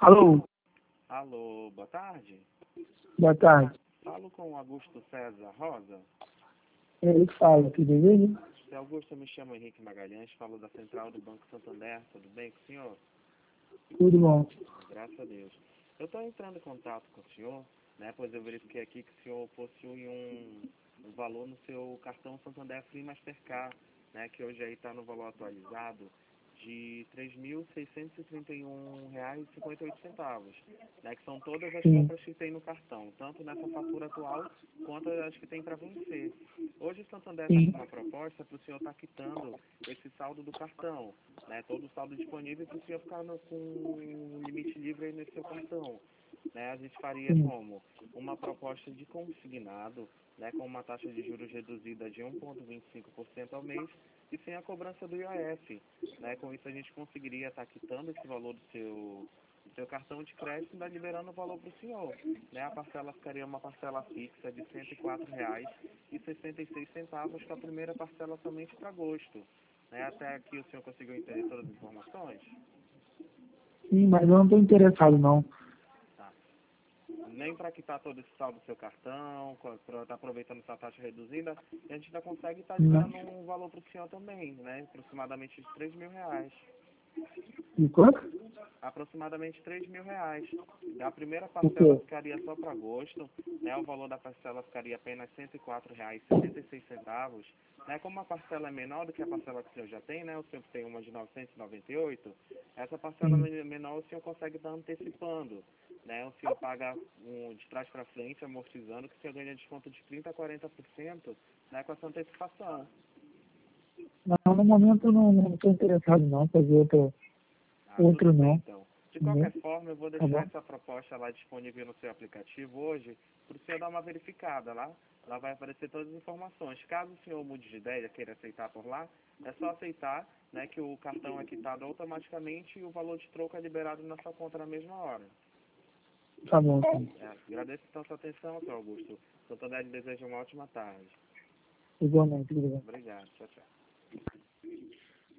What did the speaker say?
Alô, Alô, boa tarde. boa tarde. Falo com o Augusto César Rosa. Ele fala, tudo bem? Seu Augusto, eu me chamo Henrique Magalhães, falo da Central do Banco Santander. Tudo bem com o senhor? Tudo bom. Graças a Deus. Eu estou entrando em contato com o senhor, né, pois eu verifiquei aqui que o senhor possui um valor no seu cartão Santander Free Mastercard, né, que hoje aí está no valor atualizado de R$ 3.631,58, né, que são todas as Sim. compras que tem no cartão, tanto nessa fatura atual quanto as que tem para vencer. Hoje o Santander está com Sim. uma proposta para o senhor estar quitando esse saldo do cartão, né, todo o saldo disponível para o senhor ficar com um limite livre aí nesse seu cartão. Né, a gente faria Sim. como uma proposta de consignado, né, com uma taxa de juros reduzida de 1,25% ao mês e sem a cobrança do IOF. Né, com isso a gente conseguiria estar quitando esse valor do seu cartão de crédito e ainda liberando o valor para o senhor. Né, a parcela ficaria uma parcela fixa de R$ 104,66, com a primeira parcela somente para agosto. Né, até aqui o senhor conseguiu entender todas as informações? Sim, mas eu não estou interessado, não. Tá. Nem para quitar todo esse saldo do seu cartão, para estar aproveitando essa taxa reduzida, e a gente ainda consegue estar Não. liberando um valor para o senhor também, né? Aproximadamente de R$ 3.000. E quanto? Aproximadamente R$ 3.000. A primeira O parcela quê? ficaria só para agosto, né? O valor da parcela ficaria apenas R$ 104,66. Né? Como a parcela é menor do que a parcela que o senhor já tem, né? O senhor tem uma de 998, essa parcela Sim. menor o senhor consegue estar antecipando. Né? O senhor paga de trás para frente, amortizando, que o senhor ganha desconto de 30% a 40%, né? Com essa antecipação. Não, no momento eu não estou interessado, não. Fazer Tudo outro bem, não. então. De Entendeu? qualquer forma, eu vou Tá deixar bom? essa proposta lá disponível no seu aplicativo hoje, para o senhor dar uma verificada lá. Lá vai aparecer todas as informações. Caso o senhor mude de ideia, queira aceitar por lá, é só aceitar, né, que o cartão é quitado automaticamente e o valor de troco é liberado na sua conta na mesma hora. Tá bom, sim. Agradeço então a sua atenção, Sr. Augusto. Santander lhe deseja uma ótima tarde. Igualmente, obrigado. Obrigado. Tchau, tchau.